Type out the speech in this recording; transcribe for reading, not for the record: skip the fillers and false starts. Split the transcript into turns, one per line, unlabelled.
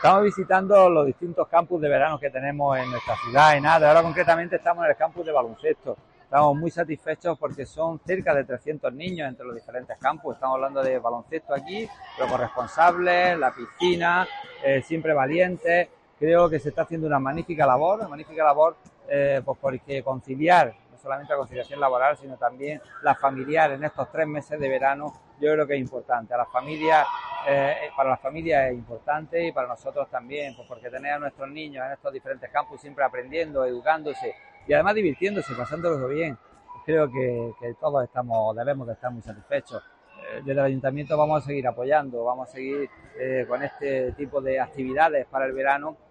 Estamos visitando los distintos campus de verano que tenemos en nuestra ciudad, en ADE. Ahora concretamente estamos en el campus de baloncesto. Estamos muy satisfechos porque son cerca de 300 niños entre los diferentes campus. Estamos hablando de baloncesto aquí, los corresponsables, la piscina, siempre valientes. Creo que se está haciendo una magnífica labor, pues porque conciliar, no solamente la conciliación laboral, sino también la familiar en estos 3 meses de verano, yo creo que es importante. A las familias, para las familias es importante y para nosotros también, pues porque tener a nuestros niños en estos diferentes campus siempre aprendiendo, educándose y además divirtiéndose, pasándolo bien, creo que todos debemos de estar muy satisfechos. Desde el Ayuntamiento vamos a seguir apoyando, vamos a seguir con este tipo de actividades para el verano